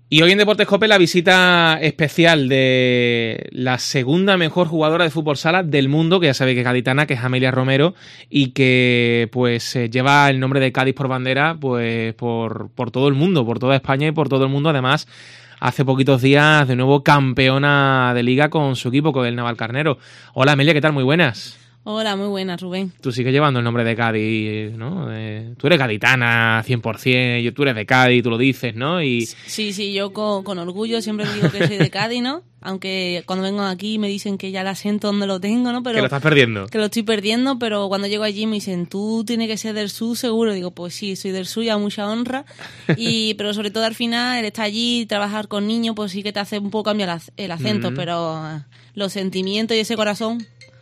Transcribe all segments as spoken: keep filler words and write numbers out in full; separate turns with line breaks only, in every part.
Y hoy en Deportes Cope la visita especial de la segunda mejor jugadora de fútbol sala del mundo, que ya sabe que es gaditana, que es Amelia Romero, y que pues eh, lleva el nombre de Cádiz por bandera pues por, por todo el mundo, por toda España y por todo el mundo. Además, hace poquitos días de nuevo campeona de liga con su equipo, con el Navalcarnero. Hola Amelia, ¿qué tal? Muy buenas.
Hola, muy buenas, Rubén.
Tú sigues llevando el nombre de Cádiz, ¿no? Eh, tú eres gaditana cien por ciento, tú eres de Cádiz, tú lo dices, ¿no? Y...
Sí, sí, yo con, con orgullo siempre digo que soy de Cádiz, ¿no? Aunque cuando vengo aquí me dicen que ya el acento donde lo tengo, ¿no? Pero
que lo estás perdiendo.
Que lo estoy perdiendo, pero cuando llego allí me dicen, tú tienes que ser del sur seguro. Digo, pues sí, soy del sur y a mucha honra. y Pero sobre todo al final, el estar allí, trabajar con niños, pues sí que te hace un poco cambiar el acento, mm-hmm. pero los sentimientos y ese corazón...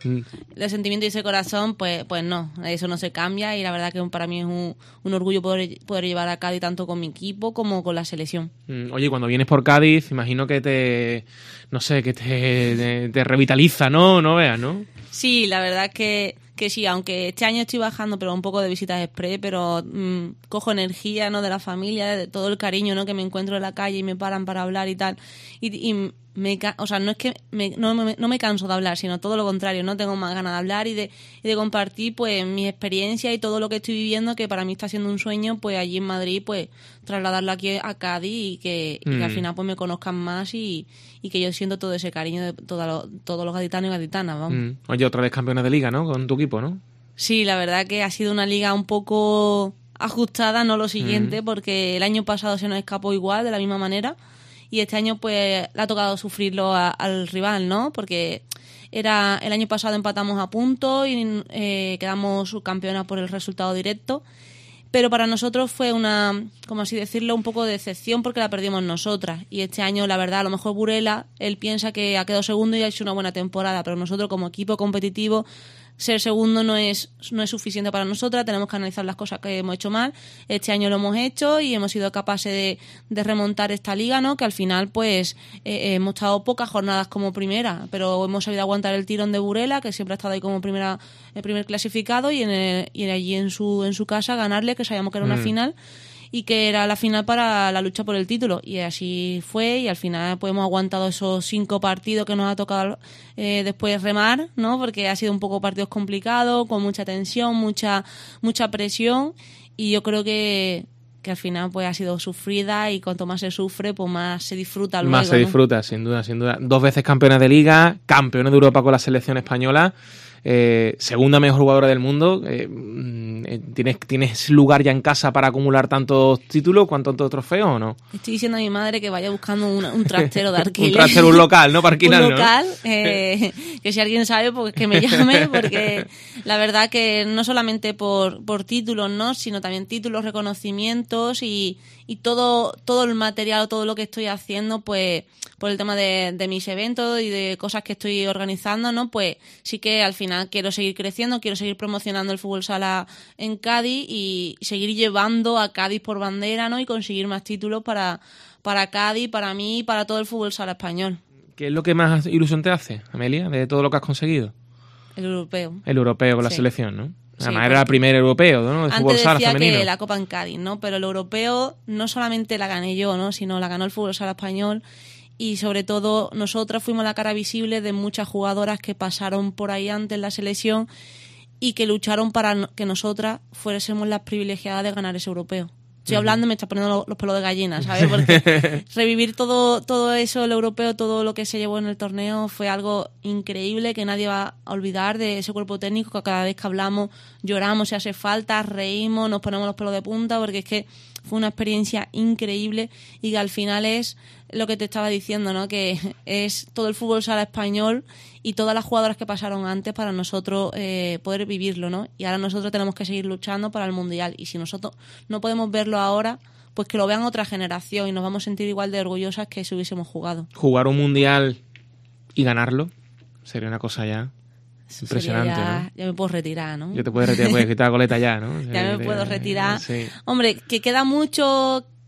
El sentimiento y ese corazón, pues pues no, eso no se cambia y la verdad que para mí es un, un orgullo poder, poder llevar a Cádiz tanto con mi equipo como con la selección.
Oye, cuando vienes por Cádiz, imagino que te, no sé, que te, te, te revitaliza, ¿no? No veas, ¿no?
Sí, la verdad que, que sí, aunque este año estoy bajando, pero un poco de visitas express, pero mmm, cojo energía, ¿no? De la familia, de todo el cariño, ¿no? Que me encuentro en la calle y me paran para hablar y tal. Y, y me, o sea, no es que me, no, me, no me canso de hablar, sino todo lo contrario, ¿no? Tengo más ganas de hablar y de, y de compartir, pues, mi experiencia y todo lo que estoy viviendo, que para mí está siendo un sueño, pues, allí en Madrid, pues, trasladarlo aquí a Cádiz y que, mm. y que al final, pues, me conozcan más y, y que yo siento todo ese cariño de todo lo, todos los gaditanos y gaditanas, vamos.
Mm. Oye, otra vez campeona de liga, ¿no? Con tu equipo, ¿no?
Sí, la verdad que ha sido una liga un poco ajustada, no lo siguiente, mm. porque el año pasado se nos escapó igual, de la misma manera. Y este año pues le ha tocado sufrirlo a, al rival, ¿no? Porque era el año pasado empatamos a punto y eh, quedamos subcampeonas por el resultado directo. Pero para nosotros fue una, como así decirlo, un poco de decepción porque la perdimos nosotras. Y este año, la verdad, a lo mejor Burela, él piensa que ha quedado segundo y ha hecho una buena temporada. Pero nosotros como equipo competitivo, ser segundo no es no es suficiente para nosotras, tenemos que analizar las cosas que hemos hecho mal. Este año lo hemos hecho y hemos sido capaces de, de remontar esta liga, ¿no? Que al final pues eh, hemos estado pocas jornadas como primera, pero hemos sabido aguantar el tirón de Burela, que siempre ha estado ahí como primera el primer clasificado, y en el, y allí en su en su casa ganarle, que sabíamos que era una mm. final y que era la final para la lucha por el título, y así fue, y al final pues hemos aguantado esos cinco partidos que nos ha tocado eh, después remar, ¿no? Porque ha sido un poco partidos complicados, con mucha tensión, mucha mucha presión, y yo creo que que al final pues ha sido sufrida, y cuanto más se sufre pues más se disfruta luego,
más se
¿no?
disfruta, sin duda, sin duda. Dos veces campeona de liga, campeona de Europa con la selección española, eh, segunda mejor jugadora del mundo. eh, ¿tienes, ¿Tienes lugar ya en casa para acumular tantos títulos, cuántos trofeos o no?
Estoy diciendo a mi madre que vaya buscando un, un trastero de alquiler.
un trastero, un local, ¿no? Para alquilar,
un local,
¿no?
eh, que si alguien sabe, pues que me llame, porque la verdad que no solamente por, por títulos, ¿no? Sino también títulos, reconocimientos y, y todo, todo el material, todo lo que estoy haciendo, pues por el tema de, de mis eventos y de cosas que estoy organizando, ¿no? Pues sí que al final quiero seguir creciendo, quiero seguir promocionando el fútbol sala en Cádiz y seguir llevando a Cádiz por bandera, ¿no? Y conseguir más títulos para, para Cádiz, para mí y para todo el fútbol sala español.
¿Qué es lo que más ilusión te hace, Amelia, de todo lo que has conseguido?
El europeo.
El europeo con la
sí. selección,
¿no? Además sí, era el primer europeo, ¿no? De fútbol sala femenino.
Antes decía que la Copa en Cádiz, ¿no? Pero el europeo no solamente la gané yo, ¿no? Sino la ganó el fútbol sala español. Y sobre todo nosotras fuimos la cara visible de muchas jugadoras que pasaron por ahí antes en la selección y que lucharon para que nosotras fuésemos las privilegiadas de ganar ese europeo. Estoy uh-huh. hablando y me está poniendo los pelos de gallina, ¿sabes? Porque revivir todo todo eso, el europeo, todo lo que se llevó en el torneo fue algo increíble que nadie va a olvidar, de ese cuerpo técnico que cada vez que hablamos lloramos si hace falta, reímos, nos ponemos los pelos de punta, porque es que fue una experiencia increíble y que al final es lo que te estaba diciendo, ¿no? Que es todo el fútbol sala español y todas las jugadoras que pasaron antes para nosotros eh, poder vivirlo, ¿no? Y ahora nosotros tenemos que seguir luchando para el Mundial, y si nosotros no podemos verlo ahora, pues que lo vean otra generación y nos vamos a sentir igual de orgullosas que si hubiésemos jugado.
Jugar un Mundial y ganarlo sería una cosa ya
Eso
impresionante,
ya,
¿no?
ya me puedo retirar, ¿no?
Ya te puedes retirar, puedes quitar la coleta ya, ¿no?
Ya me
de,
puedo retirar.
Sí.
Hombre, que queda mucho,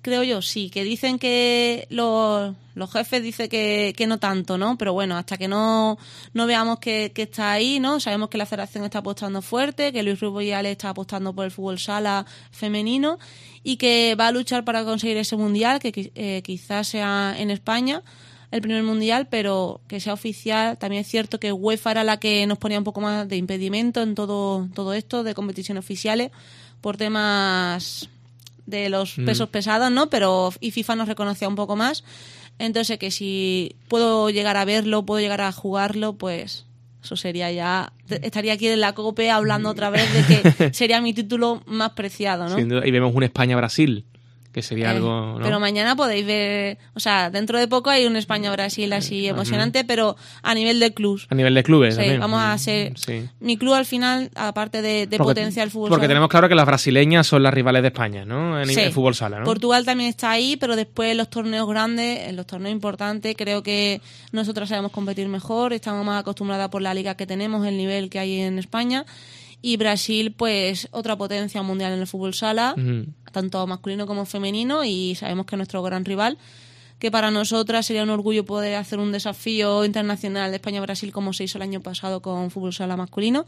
creo yo, sí, que dicen que los, los jefes dicen que, que no tanto, ¿no? Pero bueno, hasta que no, no veamos que, que está ahí, ¿no? Sabemos que la federación está apostando fuerte, que Luis Rubiales está apostando por el fútbol sala femenino y que va a luchar para conseguir ese mundial, que eh, quizás sea en España el primer mundial, pero que sea oficial. También es cierto que UEFA era la que nos ponía un poco más de impedimento en todo, todo esto de competiciones oficiales por temas de los pesos mm. pesados, ¿no? Pero y FIFA nos reconocía un poco más. Entonces, que si puedo llegar a verlo, puedo llegar a jugarlo, pues eso sería ya... Estaría aquí en la COPE hablando otra vez de que sería mi título más preciado, ¿no?
Sin duda. Y vemos un España-Brasil, que sería eh, algo, ¿no?
Pero mañana podéis ver... O sea, dentro de poco hay un España-Brasil así uh-huh. emocionante, pero a nivel de clubes.
A nivel de clubes
sí,
también.
Vamos a ser... Sí. Mi club al final, aparte de, de
porque,
potencia el fútbol
Porque
sala,
tenemos claro que las brasileñas son las rivales de España, ¿no? En
sí.
el fútbol sala, ¿no?
Portugal también está ahí, pero después en los torneos grandes, en los torneos importantes, creo que nosotros sabemos competir mejor, estamos más acostumbradas por la liga que tenemos, el nivel que hay en España. Y Brasil, pues, otra potencia mundial en el fútbol sala, uh-huh. tanto masculino como femenino, y sabemos que es nuestro gran rival, que para nosotras sería un orgullo poder hacer un desafío internacional de España-Brasil como se hizo el año pasado con fútbol sala masculino.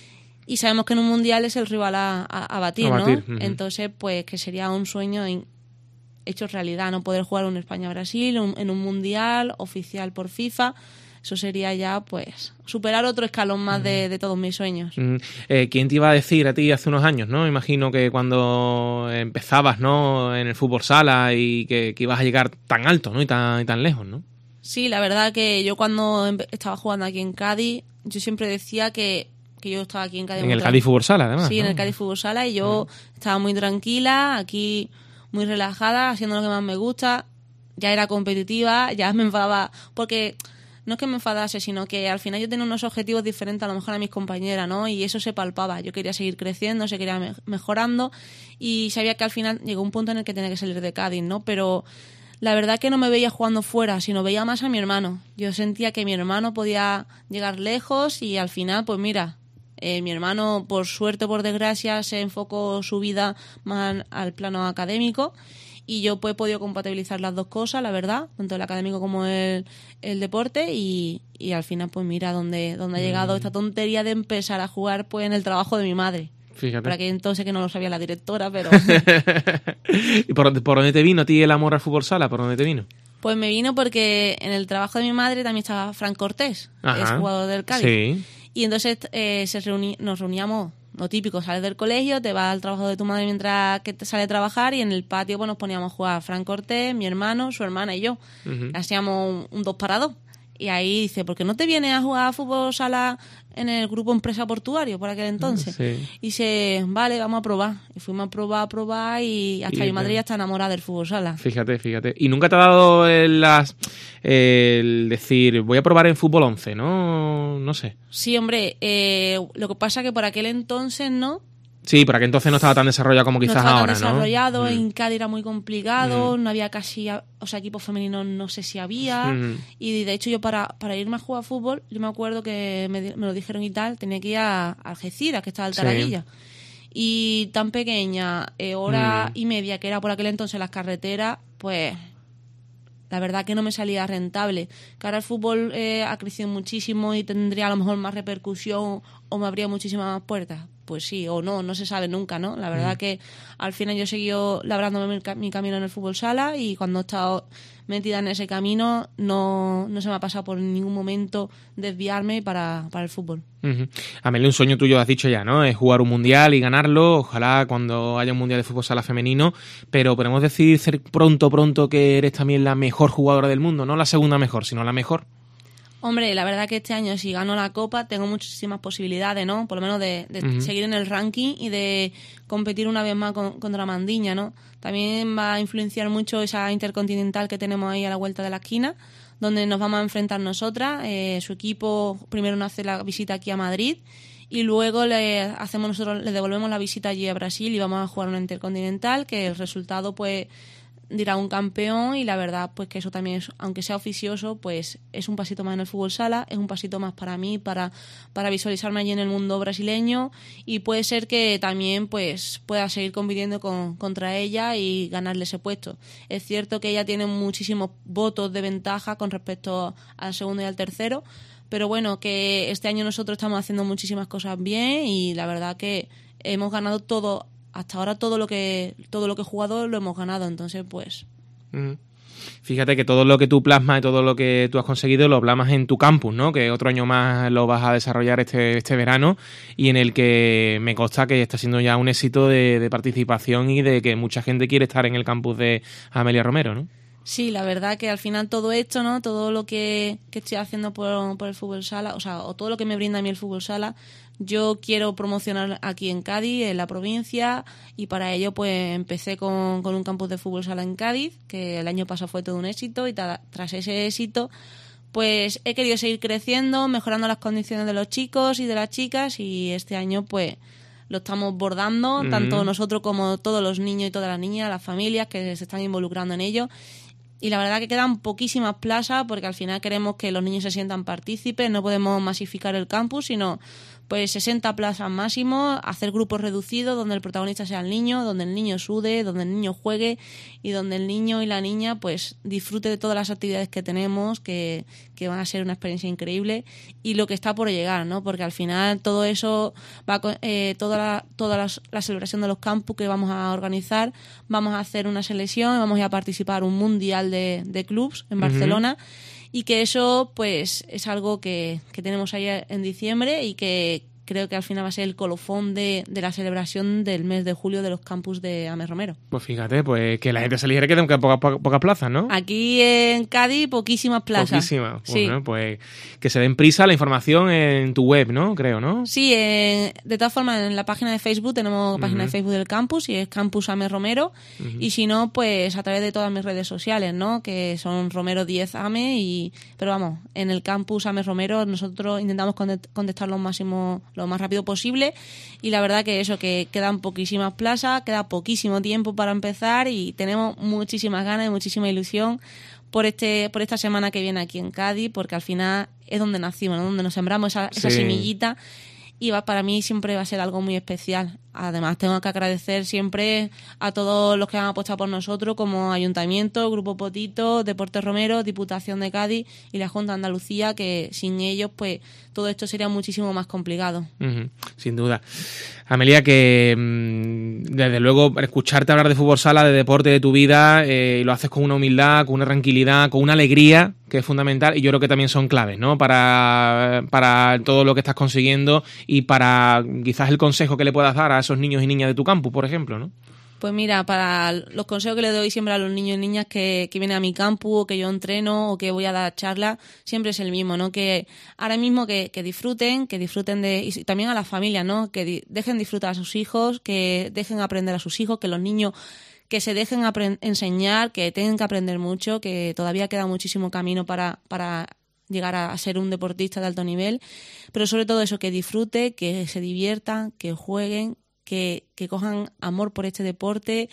Y sabemos que en un mundial es el rival a, a, a batir, a batir, ¿no? Uh-huh. Entonces, pues, que sería un sueño en, hecho realidad, ¿no? Poder jugar un España-Brasil un, en un mundial oficial por FIFA. Eso sería ya, pues, superar otro escalón más de, de todos mis sueños.
Mm. Eh, ¿Quién te iba a decir a ti hace unos años, no? Imagino que cuando empezabas, ¿no? En el fútbol sala y que, que ibas a llegar tan alto, ¿no? Y tan, y tan lejos, ¿no?
Sí, la verdad que yo cuando estaba jugando aquí en Cádiz, yo siempre decía que, que yo estaba aquí en Cádiz.
En el Cádiz Fútbol Sala, además.
Sí,
¿no?
en el Cádiz Fútbol Sala, y yo mm. estaba muy tranquila, aquí muy relajada, haciendo lo que más me gusta. Ya era competitiva, ya me enfadaba, porque... No es que me enfadase, sino que al final yo tenía unos objetivos diferentes a lo mejor a mis compañeras, ¿no? Y eso se palpaba. Yo quería seguir creciendo, seguir me- mejorando y sabía que al final llegó un punto en el que tenía que salir de Cádiz, ¿no? Pero la verdad que no me veía jugando fuera, sino veía más a mi hermano. Yo sentía que mi hermano podía llegar lejos y al final, pues mira, eh, mi hermano, por suerte o por desgracia, se enfocó su vida más al plano académico. Y yo pues he podido compatibilizar las dos cosas, la verdad, tanto el académico como el, el deporte, y, y al final pues mira dónde, dónde ha llegado esta tontería de empezar a jugar pues en el trabajo de mi madre.
Fíjate.
Para que entonces que no lo sabía la directora, pero...
¿Y por, por dónde te vino a ti el amor al fútbol sala? ¿Por dónde te vino?
Pues me vino porque en el trabajo de mi madre también estaba Fran Cortés,
Ajá.
es jugador del Cádiz.
Sí.
Y entonces eh, se reuní, nos reuníamos... Lo típico, sales del colegio, te vas al trabajo de tu madre mientras que te sale a trabajar y en el patio pues, nos poníamos a jugar Fran Cortés, mi hermano, su hermana y yo. Uh-huh. Hacíamos un, un dos para dos. Y ahí dice, ¿por qué no te vienes a jugar a fútbol sala en el grupo Empresa Portuario por aquel entonces?
Sí.
Y dice, vale, vamos a probar. Y fuimos a probar, a probar y hasta y mi madre ya está enamorada del fútbol sala.
Fíjate, fíjate. ¿Y nunca te ha dado el, las, el decir, voy a probar en fútbol once, no? No sé.
Sí, hombre, eh, lo que pasa es que por aquel entonces, ¿no?
Sí, por aquel entonces no estaba tan desarrollado como quizás
no estaba
ahora,
tan
¿no?
desarrollado,
Mm.
en Cádiz era muy complicado,
Mm.
no había casi, o sea, equipos femeninos no sé si había,
Mm.
y de hecho yo para, para irme a jugar a fútbol, yo me acuerdo que me, me lo dijeron y tal, tenía que ir a Algeciras, que estaba al Taraguilla. Sí. Y tan pequeña, eh, hora mm. y media, que era por aquel entonces las carreteras, pues... La verdad que no me salía rentable. Que ahora el fútbol eh, ha crecido muchísimo y tendría a lo mejor más repercusión o me abría muchísimas más puertas. Pues sí, o no, no se sabe nunca, ¿no? La verdad mm. que al final yo he seguido labrándome mi, mi camino en el fútbol sala y cuando he estado metida en ese camino no, no se me ha pasado por ningún momento desviarme para, para el fútbol.
Uh-huh. Amelia, un sueño tuyo, has dicho ya, ¿no? Es jugar un mundial y ganarlo, ojalá cuando haya un mundial de fútbol sala femenino, pero podemos decir pronto, pronto que eres también la mejor jugadora del mundo, no la segunda mejor, sino la mejor.
Hombre, la verdad que este año si gano la Copa tengo muchísimas posibilidades, ¿no? Por lo menos de, de uh-huh. seguir en el ranking y de competir una vez más con, contra Mandiña, ¿no? También va a influenciar mucho esa intercontinental que tenemos ahí a la vuelta de la esquina, donde nos vamos a enfrentar nosotras. Eh, su equipo primero nos hace la visita aquí a Madrid y luego le hacemos nosotros le devolvemos la visita allí a Brasil y vamos a jugar una intercontinental que el resultado pues dirá un campeón, y la verdad pues que eso también es, aunque sea oficioso, pues es un pasito más en el fútbol sala, es un pasito más para mí, para, para visualizarme allí en el mundo brasileño, y puede ser que también pues pueda seguir compitiendo con, contra ella y ganarle ese puesto. Es cierto que ella tiene muchísimos votos de ventaja con respecto al segundo y al tercero, pero bueno, que este año nosotros estamos haciendo muchísimas cosas bien, y la verdad que hemos ganado todo. Hasta ahora todo lo que todo lo que he jugado lo hemos ganado, entonces pues...
Mm. Fíjate que todo lo que tú plasmas y todo lo que tú has conseguido lo plasmas en tu campus, ¿no? Que otro año más lo vas a desarrollar este, este verano, y en el que me consta que está siendo ya un éxito de, de participación y de que mucha gente quiere estar en el campus de Amelia Romero, ¿no?
Sí, la verdad que al final todo esto, ¿no? Todo lo que, que estoy haciendo por, por el fútbol sala, o sea, o todo lo que me brinda a mí el fútbol sala, yo quiero promocionar aquí en Cádiz, en la provincia, y para ello pues empecé con, con un campus de fútbol sala en Cádiz, que el año pasado fue todo un éxito, y ta, tras ese éxito pues he querido seguir creciendo, mejorando las condiciones de los chicos y de las chicas, y este año pues lo estamos bordando, mm-hmm. tanto nosotros como todos los niños y todas las niñas, las familias que se están involucrando en ello. Y la verdad que quedan poquísimas plazas, porque al final queremos que los niños se sientan partícipes, no podemos masificar el campus, sino pues sesenta plazas máximo, hacer grupos reducidos donde el protagonista sea el niño, donde el niño sude, donde el niño juegue, y donde el niño y la niña pues disfrute de todas las actividades que tenemos, que, que van a ser una experiencia increíble, y lo que está por llegar, ¿no? Porque al final todo eso va eh, toda la, toda la, la celebración de los campus que vamos a organizar, vamos a hacer una selección, vamos a ir a participar un mundial de, de clubs en Barcelona. Uh-huh. Y que eso pues es algo que, que tenemos ahí en diciembre, y que creo que al final va a ser el colofón de, de la celebración del mes de julio de los campus de Ames Romero.
Pues fíjate, pues que la gente se eligere que quedan pocas, pocas, pocas plazas, ¿no?
Aquí en Cádiz poquísimas plazas.
Poquísimas. Pues,
sí.
¿no? Pues que se den prisa la información en tu web, ¿no? Creo, ¿no?
Sí, eh, de todas formas en la página de Facebook tenemos uh-huh. página de Facebook del campus, y es Campus Ames Romero, uh-huh. y si no, pues a través de todas mis redes sociales, ¿no? Que son Romero diez Ame, y pero vamos, en el Campus Ames Romero nosotros intentamos contestar lo máximo lo más rápido posible, y la verdad que eso, que quedan poquísimas plazas, queda poquísimo tiempo para empezar, y tenemos muchísimas ganas y muchísima ilusión por este por esta semana que viene aquí en Cádiz, porque al final es donde nacimos, ¿no? Donde nos sembramos esa, esa sí. semillita, y va, para mí siempre va a ser algo muy especial. Además, tengo que agradecer siempre a todos los que han apostado por nosotros, como Ayuntamiento, Grupo Potito, Deportes Romero, Diputación de Cádiz y la Junta de Andalucía, que sin ellos pues todo esto sería muchísimo más complicado. Uh-huh,
sin duda. Amelia, que mmm, desde luego escucharte hablar de fútbol sala, de deporte, de tu vida, eh, lo haces con una humildad, con una tranquilidad, con una alegría, que es fundamental, y yo creo que también son claves, ¿no? Para, para todo lo que estás consiguiendo, y para quizás el consejo que le puedas dar a esos niños y niñas de tu campus, por ejemplo, ¿no?
Pues mira, para los consejos que le doy siempre a los niños y niñas que, que vienen a mi campus, o que yo entreno, o que voy a dar charlas, siempre es el mismo, ¿no? Que ahora mismo que, que disfruten, que disfruten de... Y también a las familias, ¿no? Que di, dejen disfrutar a sus hijos, que dejen aprender a sus hijos, que los niños que se dejen aprend- enseñar, que tengan que aprender mucho, que todavía queda muchísimo camino para... para llegar a ser un deportista de alto nivel, pero sobre todo eso, que disfruten, que se diviertan, que jueguen, que, que cojan amor por este deporte,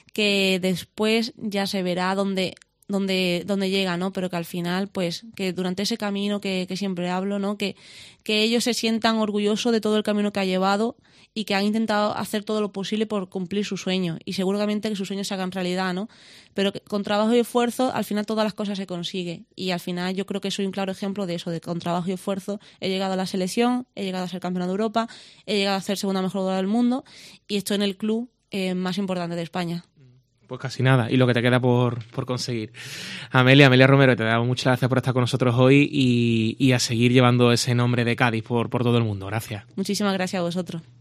que después ya se verá dónde, dónde, dónde llega, ¿no? Pero que al final, pues, que durante ese camino que, que siempre hablo, ¿no? Que, que ellos se sientan orgullosos de todo el camino que ha llevado, y que han intentado hacer todo lo posible por cumplir sus sueños, y seguramente que sus sueños se hagan realidad, ¿no? Pero que con trabajo y esfuerzo al final todas las cosas se consiguen, y al final yo creo que soy un claro ejemplo de eso, de con trabajo y esfuerzo he llegado a la selección, he llegado a ser campeona de Europa, he llegado a ser segunda mejor jugadora del mundo, y estoy en el club eh, más importante de España.
Pues casi nada, y lo que te queda por, por conseguir. Amelia, Amelia Romero, te damos muchas gracias por estar con nosotros hoy, y, y a seguir llevando ese nombre de Cádiz por, por todo el mundo. Gracias.
Muchísimas gracias a vosotros.